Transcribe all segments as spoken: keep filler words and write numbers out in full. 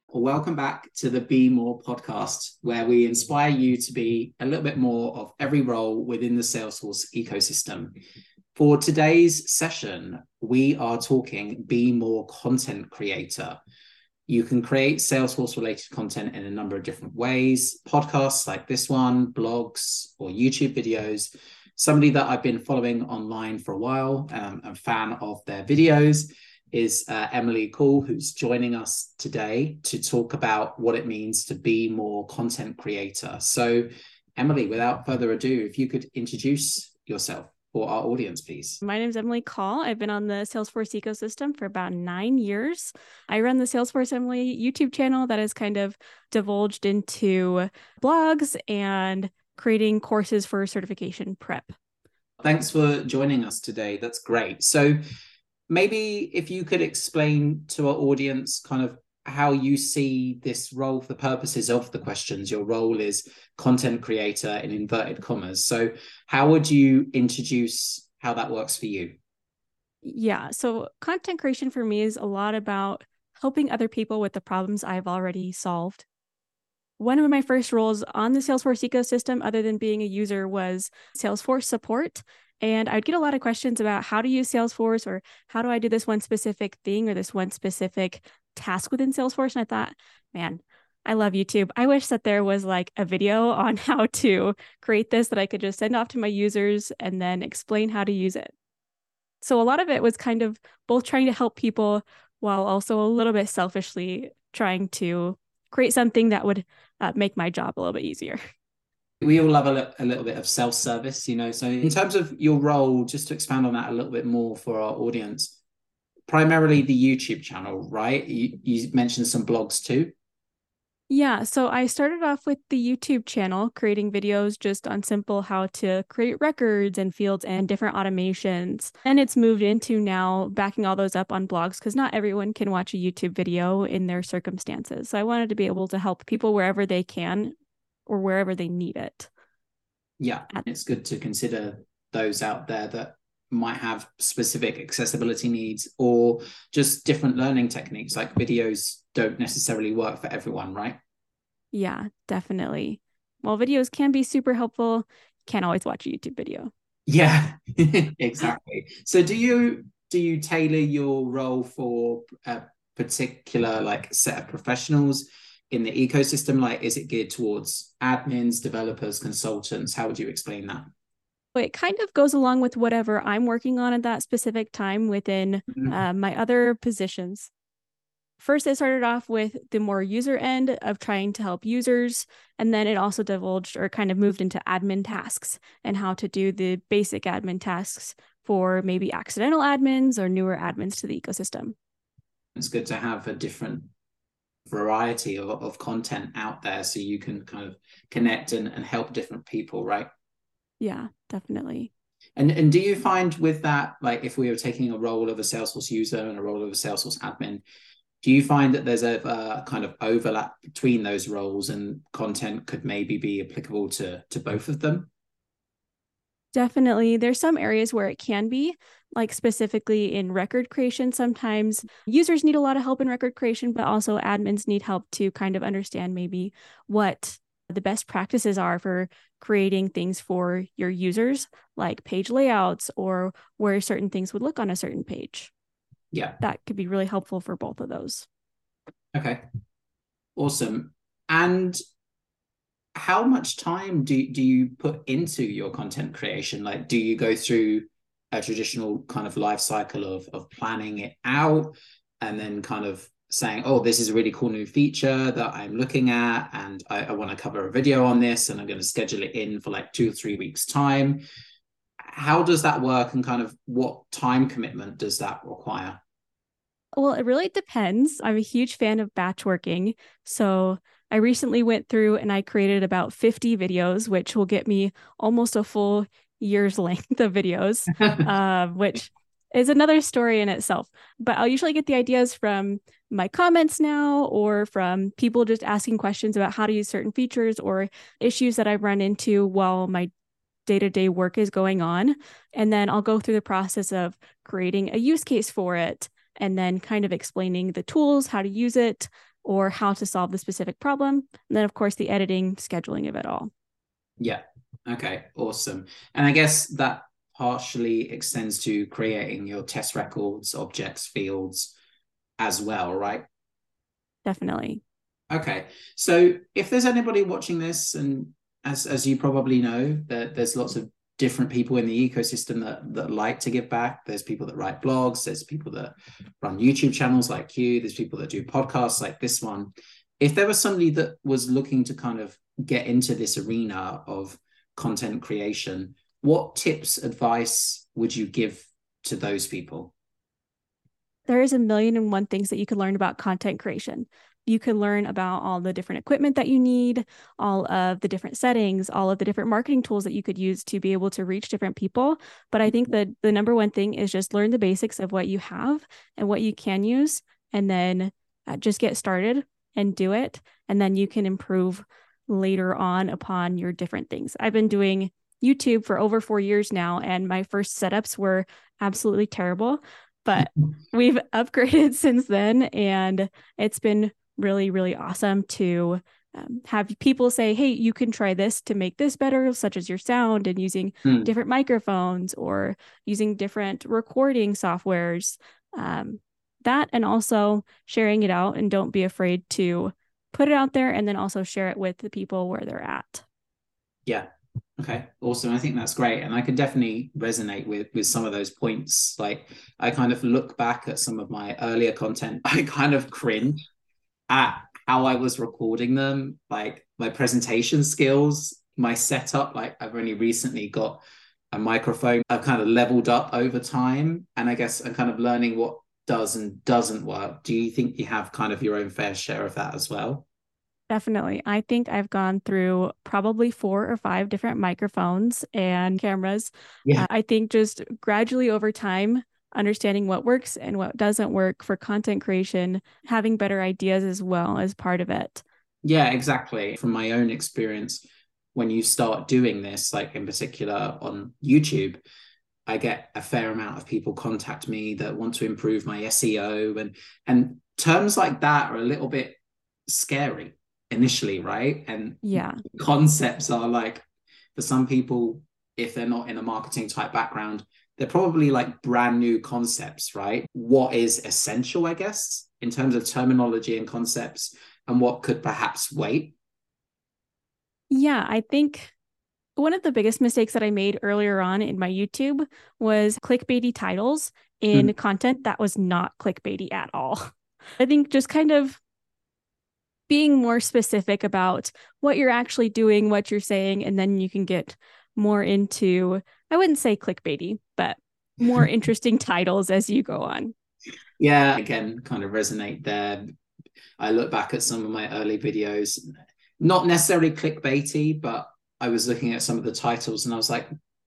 Welcome back to the Be More podcast, where we inspire you to be a little bit more of every role within the Salesforce ecosystem. For today's session, we are talking Be More Content Creator. You can create Salesforce-related content in a number of different ways, podcasts like this one, blogs, or YouTube videos. Somebody that I've been following online for a while, um, a fan of their videos, is uh, Emily Call, who's joining us today to talk about what it means to be more content creator. So, Emily, without further ado, if you could introduce yourself for our audience, please. My name is Emily Call. I've been on the Salesforce ecosystem for about nine years. I run the Salesforce Emily YouTube channel that is kind of divulged into blogs and creating courses for certification prep. Thanks for joining us today. That's great. So maybe if you could explain to our audience kind of how you see this role for the purposes of the questions. Your role is content creator in inverted commas. So how would you introduce how that works for you? Yeah, so content creation for me is a lot about helping other people with the problems I've already solved. One of my first roles on the Salesforce ecosystem, other than being a user, was Salesforce support. And I'd get a lot of questions about how to use Salesforce, or how do I do this one specific thing or this one specific task within Salesforce. And I thought, man, I love YouTube. I wish that there was like a video on how to create this that I could just send off to my users and then explain how to use it. So a lot of it was kind of both trying to help people while also a little bit selfishly trying to create something that would uh, make my job a little bit easier. We all love a, li- a little bit of self-service, you know. So in terms of your role, just to expand on that a little bit more for our audience, primarily the YouTube channel, right? You, you mentioned some blogs too. Yeah, so I started off with the YouTube channel, creating videos just on simple how to create records and fields and different automations. And it's moved into now backing all those up on blogs, because not everyone can watch a YouTube video in their circumstances. So I wanted to be able to help people wherever they can or wherever they need it. Yeah, it's good to consider those out there that might have specific accessibility needs or just different learning techniques. Like videos don't necessarily work for everyone, right? Yeah, definitely. While videos can be super helpful, can't always watch a YouTube video. Yeah, exactly. So do you do you tailor your role for a particular like set of professionals in the ecosystem? Like, is it geared towards admins, developers, consultants? How would you explain that? It kind of goes along with whatever I'm working on at that specific time within Mhm. uh, my other positions. First, I started off with the more user end of trying to help users, and then it also divulged or kind of moved into admin tasks and how to do the basic admin tasks for maybe accidental admins or newer admins to the ecosystem. It's good to have a different variety of, of content out there so you can kind of connect and, and help different people, right? Yeah, definitely. And and do you find with that, like if we were taking a role of a Salesforce user and a role of a Salesforce admin, do you find that there's a, a kind of overlap between those roles and content could maybe be applicable to to both of them? Definitely. There's some areas where it can be, like specifically in record creation. Sometimes users need a lot of help in record creation, but also admins need help to kind of understand maybe what the best practices are for creating things for your users, like page layouts or where certain things would look on a certain page. Yeah. That could be really helpful for both of those. Okay. Awesome. And how much time do, do you put into your content creation? Like, do you go through a traditional kind of life cycle of, of planning it out and then kind of saying, oh, this is a really cool new feature that I'm looking at and I, I want to cover a video on this and I'm going to schedule it in for like two or three weeks time? How does that work and kind of what time commitment does that require? Well, it really depends. I'm a huge fan of batch working. So I recently went through and I created about fifty videos, which will get me almost a full year's length of videos, uh, which is another story in itself. But I'll usually get the ideas from my comments now or from people just asking questions about how to use certain features or issues that I've run into while my day-to-day work is going on. And then I'll go through the process of creating a use case for it and then kind of explaining the tools, how to use it, or how to solve the specific problem. And then, of course, the editing, scheduling of it all. Yeah. Okay. Awesome. And I guess that partially extends to creating your test records, objects, fields as well, right? Definitely. Okay. So if there's anybody watching this, and as as you probably know, that there's lots of different people in the ecosystem that that like to give back. There's people that write blogs, there's people that run YouTube channels like you, there's people that do podcasts like this one. If there was somebody that was looking to kind of get into this arena of content creation, what tips, advice would you give to those people? There is a million and one things that you can learn about content creation. You can learn about all the different equipment that you need, all of the different settings, all of the different marketing tools that you could use to be able to reach different people. But I think that the number one thing is just learn the basics of what you have and what you can use, and then uh, just get started and do it. And then you can improve later on upon your different things. I've been doing YouTube for over four years now, and my first setups were absolutely terrible, but we've upgraded since then, and it's been really, really awesome to um, have people say, hey, you can try this to make this better, such as your sound and using mm. different microphones or using different recording softwares. Um, that and also sharing it out, and don't be afraid to put it out there, and then also share it with the people where they're at. Yeah. Okay, awesome. I think that's great. And I can definitely resonate with, with some of those points. Like, I kind of look back at some of my earlier content, I kind of cringe at how I was recording them, like my presentation skills, my setup. Like, I've only recently got a microphone. I've kind of leveled up over time. And I guess I'm kind of learning what does and doesn't work. Do you think you have kind of your own fair share of that as well? Definitely. I think I've gone through probably four or five different microphones and cameras. Yeah. Uh, I think just gradually over time, understanding what works and what doesn't work for content creation, having better ideas as well as part of it. Yeah, exactly. From my own experience, when you start doing this, like in particular on YouTube, I get a fair amount of people contact me that want to improve my S E O, and and terms like that are a little bit scary initially, right? And yeah, concepts are like, for some people, if they're not in a marketing type background, they're probably like brand new concepts, right? What is essential, I guess, in terms of terminology and concepts, and what could perhaps wait? Yeah, I think one of the biggest mistakes that I made earlier on in my YouTube was clickbaity titles in mm. content that was not clickbaity at all. I think just kind of being more specific about what you're actually doing, what you're saying, and then you can get more into, I wouldn't say clickbaity, but more interesting titles as you go on. Yeah, again, kind of resonate there. I look back at some of my early videos, not necessarily clickbaity, but I was looking at some of the titles and I was like,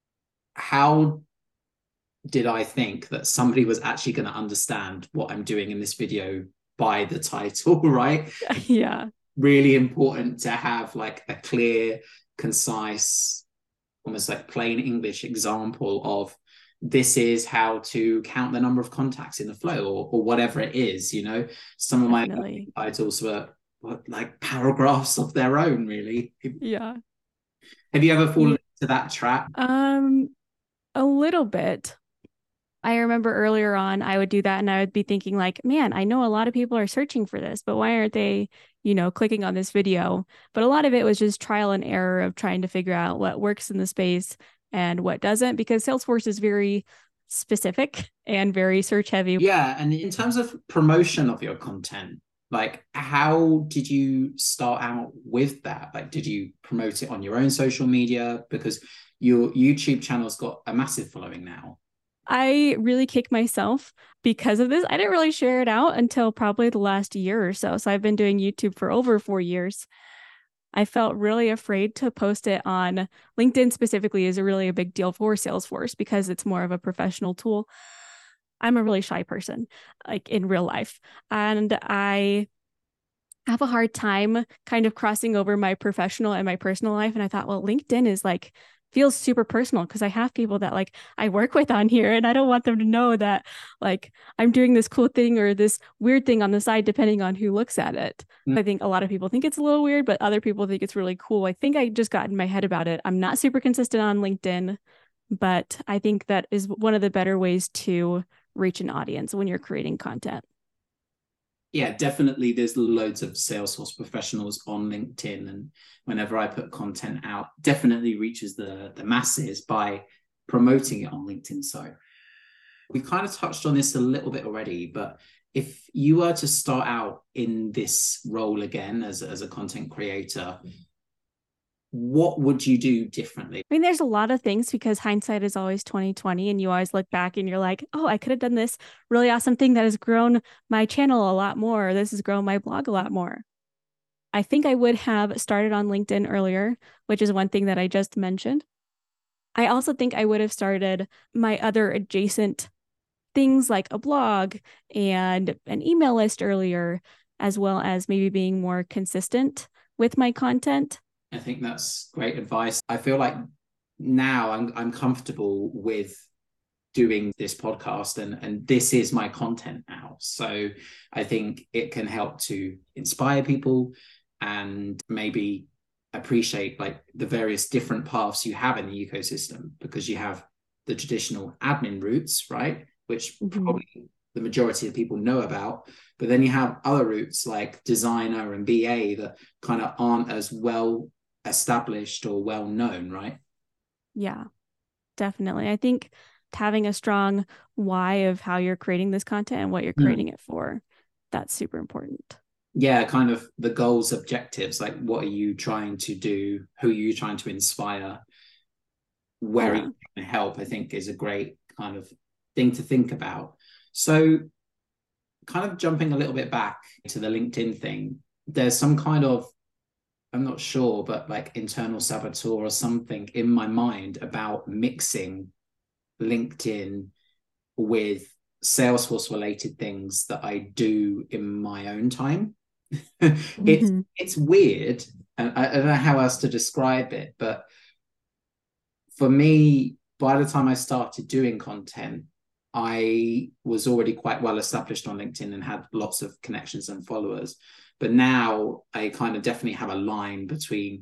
how did I think that somebody was actually going to understand what I'm doing in this video by the title, right? Yeah. Really important to have like a clear, concise, almost like plain English example of, this is how to count the number of contacts in the flow, or, or whatever it is, you know. Some of Definitely. my titles were like paragraphs of their own, really. Yeah. Have you ever fallen yeah. into that trap? Um, a little bit. I remember earlier on, I would do that and I would be thinking like, man, I know a lot of people are searching for this, but why aren't they, you know, clicking on this video? But a lot of it was just trial and error of trying to figure out what works in the space and what doesn't, because Salesforce is very specific and very search heavy. Yeah. And in terms of promotion of your content, like, how did you start out with that? Like, did you promote it on your own social media? Because your YouTube channel's got a massive following now. I really kick myself because of this. I didn't really share it out until probably the last year or so. So I've been doing YouTube for over four years. I felt really afraid to post it on LinkedIn. Specifically is a really a big deal for Salesforce because it's more of a professional tool. I'm a really shy person, like in real life, and I have a hard time kind of crossing over my professional and my personal life. And I thought, well, LinkedIn is like feels super personal because I have people that like I work with on here, and I don't want them to know that like I'm doing this cool thing or this weird thing on the side, depending on who looks at it. Mm. I think a lot of people think it's a little weird, but other people think it's really cool. I think I just got in my head about it. I'm not super consistent on LinkedIn, but I think that is one of the better ways to reach an audience when you're creating content. Yeah, definitely. There's loads of Salesforce professionals on LinkedIn, and whenever I put content out, definitely reaches the, the masses by promoting it on LinkedIn. So we kind of touched on this a little bit already, but if you were to start out in this role again as, as a content creator, what would you do differently? I mean, there's a lot of things because hindsight is always twenty twenty, and you always look back and you're like, oh, I could have done this really awesome thing that has grown my channel a lot more. This has grown my blog a lot more. I think I would have started on LinkedIn earlier, which is one thing that I just mentioned. I also think I would have started my other adjacent things like a blog and an email list earlier, as well as maybe being more consistent with my content. I think that's great advice. I feel like now I'm I'm comfortable with doing this podcast, and and this is my content now. So I think it can help to inspire people and maybe appreciate like the various different paths you have in the ecosystem, because you have the traditional admin routes, right? Which mm-hmm. probably the majority of people know about, but then you have other routes like designer and B A that kind of aren't as well established or well known, right? Yeah, definitely. I think having a strong why of how you're creating this content and what you're creating mm. it for, that's super important. Yeah, kind of the goals, objectives, like what are you trying to do? Who are you trying to inspire? Where yeah. are you trying to help? I think is a great kind of thing to think about. So kind of jumping a little bit back to the LinkedIn thing, there's some kind of, I'm not sure, but like internal saboteur or something in my mind about mixing LinkedIn with Salesforce related things that I do in my own time. mm-hmm. It's it's weird, and I, I don't know how else to describe it, but for me, by the time I started doing content, I was already quite well established on LinkedIn and had lots of connections and followers. But now I kind of definitely have a line between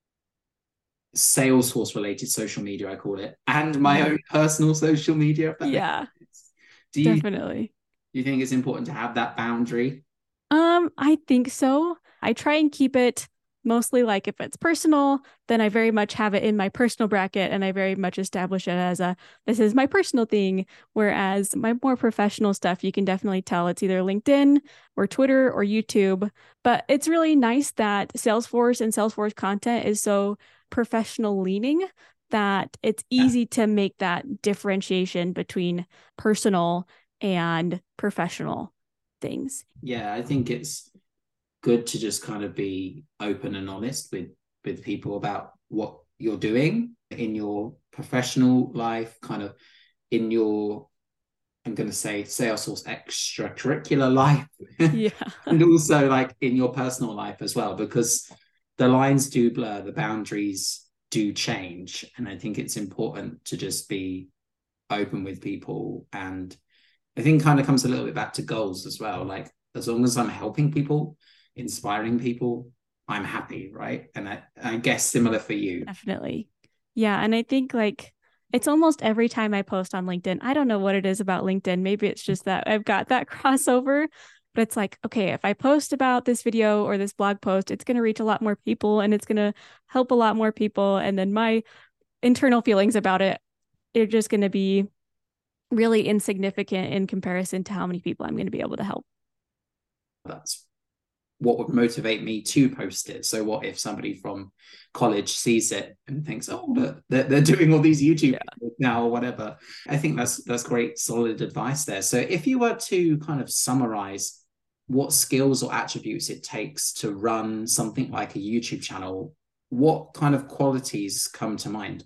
Salesforce related social media, I call it, and my own personal social media. Yeah, do you, definitely. Do you think it's important to have that boundary? Um, I think so. I try and keep it mostly like if it's personal, then I very much have it in my personal bracket, and I very much establish it as a, this is my personal thing. Whereas my more professional stuff, you can definitely tell it's either LinkedIn or Twitter or YouTube. But it's really nice that Salesforce and Salesforce content is so professional leaning that it's easy yeah. to make that differentiation between personal and professional things. Yeah, I think it's good to just kind of be open and honest with with people about what you're doing in your professional life, kind of in your, I'm going to say Salesforce extracurricular life, yeah, and also like in your personal life as well, because the lines do blur, the boundaries do change, and I think it's important to just be open with people. And I think kind of comes a little bit back to goals as well. Like as long as I'm helping people, inspiring people, I'm happy, right? And I, I guess similar for you. Definitely. Yeah. And I think like it's almost every time I post on LinkedIn, I don't know what it is about LinkedIn. Maybe it's just that I've got that crossover, but it's like, okay, if I post about this video or this blog post, it's going to reach a lot more people and it's going to help a lot more people. And then my internal feelings about it are just going to be really insignificant in comparison to how many people I'm going to be able to help. That's what would motivate me to post it. So what if somebody from college sees it and thinks, oh, they're, they're doing all these YouTube yeah. now or whatever. I think that's that's great, solid advice there. So if you were to kind of summarize what skills or attributes it takes to run something like a YouTube channel, what kind of qualities come to mind?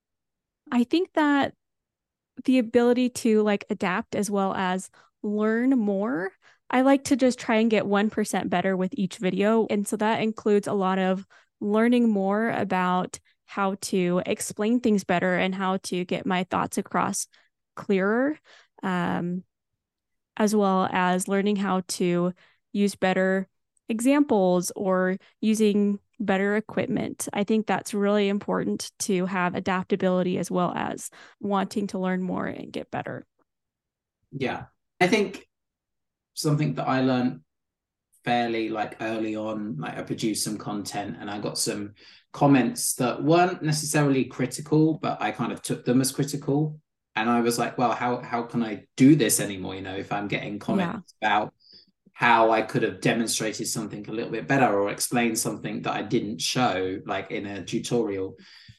I think that the ability to like adapt as well as learn more. I like to just try and get one percent better with each video. And so that includes a lot of learning more about how to explain things better and how to get my thoughts across clearer, um, as well as learning how to use better examples or using better equipment. I think that's really important to have adaptability as well as wanting to learn more and get better. Yeah. I think something that I learned fairly like early on, like I produced some content and I got some comments that weren't necessarily critical, but I kind of took them as critical. And I was like, well, how how can I do this anymore? You know, if I'm getting comments yeah. about how I could have demonstrated something a little bit better or explained something that I didn't show, like in a tutorial.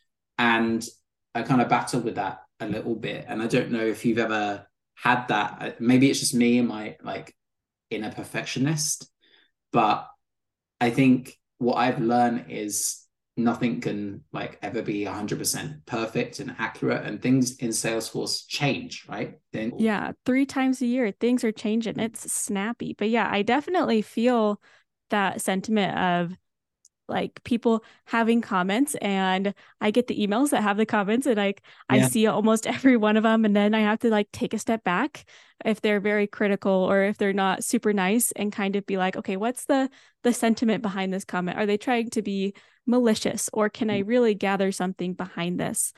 And I kind of battled with that a little bit. And I don't know if you've ever had that. Maybe it's just me and my like inner perfectionist. But I think what I've learned is nothing can like ever be one hundred percent perfect and accurate, and things in Salesforce change, right? Then yeah, three times a year, things are changing. It's snappy. But yeah, I definitely feel that sentiment of like people having comments, and I get the emails that have the comments, and like yeah. I see almost every one of them, and then I have to like take a step back if they're very critical or if they're not super nice, and kind of be like, okay, what's the the sentiment behind this comment? Are they trying to be malicious, or can I really gather something behind this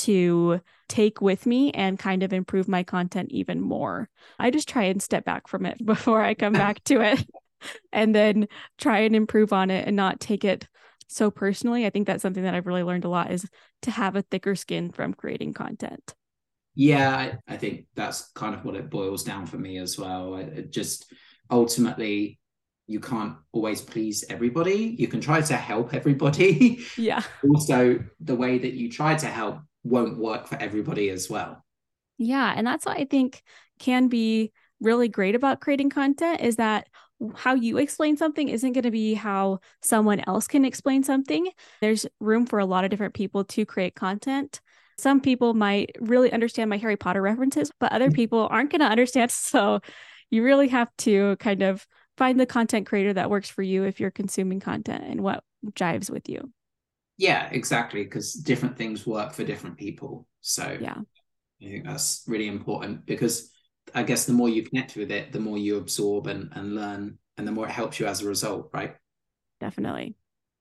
to take with me and kind of improve my content even more? I just try and step back from it before I come back to it. And then try and improve on it and not take it so personally. I think that's something that I've really learned a lot, is to have a thicker skin from creating content. Yeah, I, I think that's kind of what it boils down for me as well. It just ultimately, you can't always please everybody. You can try to help everybody. Yeah. Also, the way that you try to help won't work for everybody as well. Yeah. And that's what I think can be really great about creating content, is that how you explain something isn't going to be how someone else can explain something. There's room for a lot of different people to create content. Some people might really understand my Harry Potter references, but other people aren't going to understand. So you really have to kind of find the content creator that works for you if you're consuming content and what jives with you. Yeah, exactly. Because different things work for different people. So yeah, I think that's really important, because I guess the more you connect with it, the more you absorb and, and learn, and the more it helps you as a result, right? Definitely.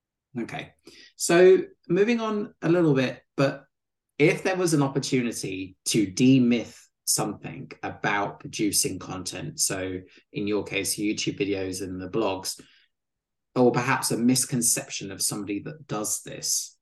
Okay. So moving on a little bit, but if there was an opportunity to demyth something about producing content, so in your case, YouTube videos and the blogs, or perhaps a misconception of somebody that does this,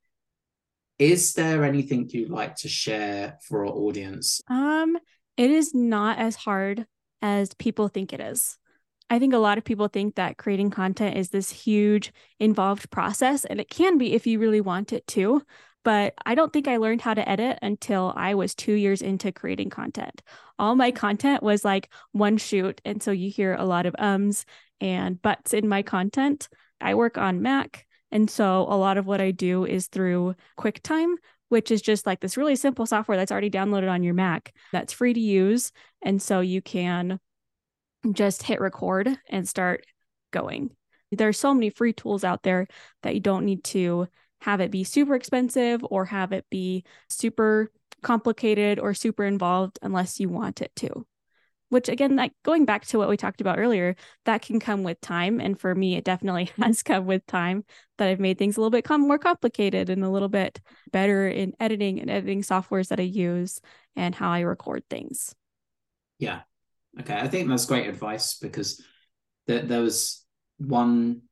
is there anything you'd like to share for our audience? Um, it is not as hard as people think it is. I think a lot of people think that creating content is this huge, involved process, and it can be if you really want it to. But I don't think I learned how to edit until I was two years into creating content. All my content was like one shoot. And so you hear a lot of ums and buts in my content. I work on Mac. And so a lot of what I do is through QuickTime, which is just like this really simple software that's already downloaded on your Mac that's free to use. And so you can just hit record and start going. There are so many free tools out there that you don't need to have it be super expensive or have it be super complicated or super involved unless you want it to. Which again, like going back to what we talked about earlier, that can come with time. And for me, it definitely has come with time, that I've made things a little bit com- more complicated and a little bit better in editing and editing softwares that I use and how I record things. Yeah. Okay. I think that's great advice, because there, there was one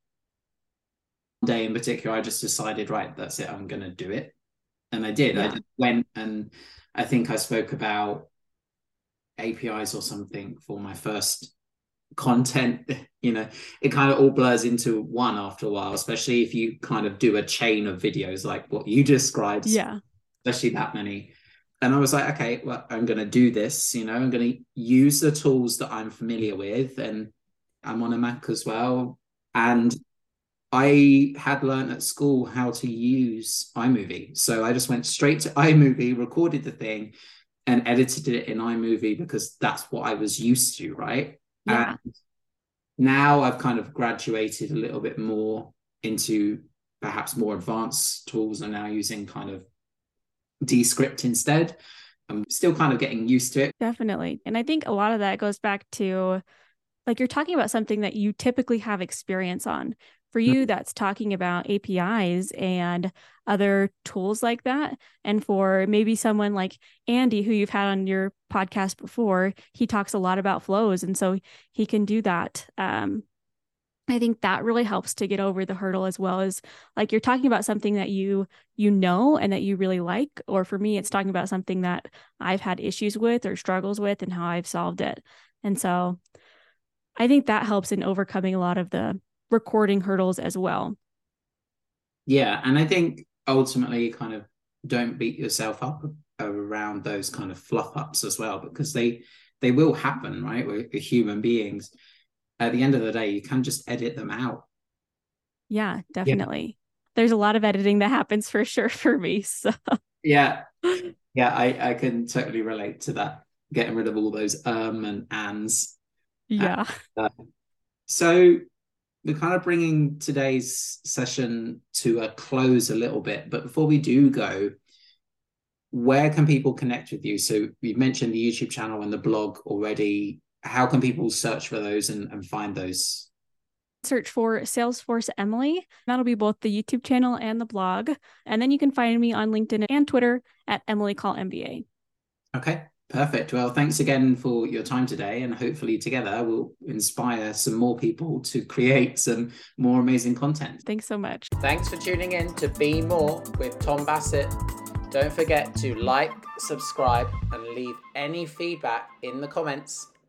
day in particular, I just decided, right, that's it, I'm going to do it. And I did. Yeah. I just went, and I think I spoke about A P Is or something for my first content. You know, it kind of all blurs into one after a while, especially if you kind of do a chain of videos like what you described. Yeah. Especially that many. And I was like, okay, well, I'm going to do this, you know, I'm going to use the tools that I'm familiar with, and I'm on a Mac as well. And I had learned at school how to use iMovie. So I just went straight to iMovie, recorded the thing, and edited it in iMovie, because that's what I was used to, right? Yeah. And now I've kind of graduated a little bit more into perhaps more advanced tools are now using kind of Descript instead. I'm still kind of getting used to it. Definitely. And I think a lot of that goes back to, like, you're talking about something that you typically have experience on. For you, that's talking about A P Is and other tools like that. And for maybe someone like Andy, who you've had on your podcast before, he talks a lot about flows. And so he can do that. Um, I think that really helps to get over the hurdle, as well as, like, you're talking about something that you you know and that you really like. Or for me, it's talking about something that I've had issues with or struggles with and how I've solved it. And so I think that helps in overcoming a lot of the recording hurdles as well. Yeah. And I think ultimately kind of don't beat yourself up around those kind of fluff ups as well, because they they will happen, right? We're, we're human beings. At the end of the day, you can just edit them out. Yeah, definitely. Yeah. There's a lot of editing that happens for sure for me. So yeah. Yeah, I, I can totally relate to that. Getting rid of all those um and ands. Yeah. And, uh, so we're kind of bringing today's session to a close a little bit. But before we do go, where can people connect with you? So you've mentioned the YouTube channel and the blog already. How can people search for those and, and find those? Search for Salesforce Emily. That'll be both the YouTube channel and the blog. And then you can find me on LinkedIn and Twitter at Emily Call M B A. Okay, perfect. Well, thanks again for your time today. And hopefully together we'll inspire some more people to create some more amazing content. Thanks so much. Thanks for tuning in to Be More with Tom Bassett. Don't forget to like, subscribe, and leave any feedback in the comments.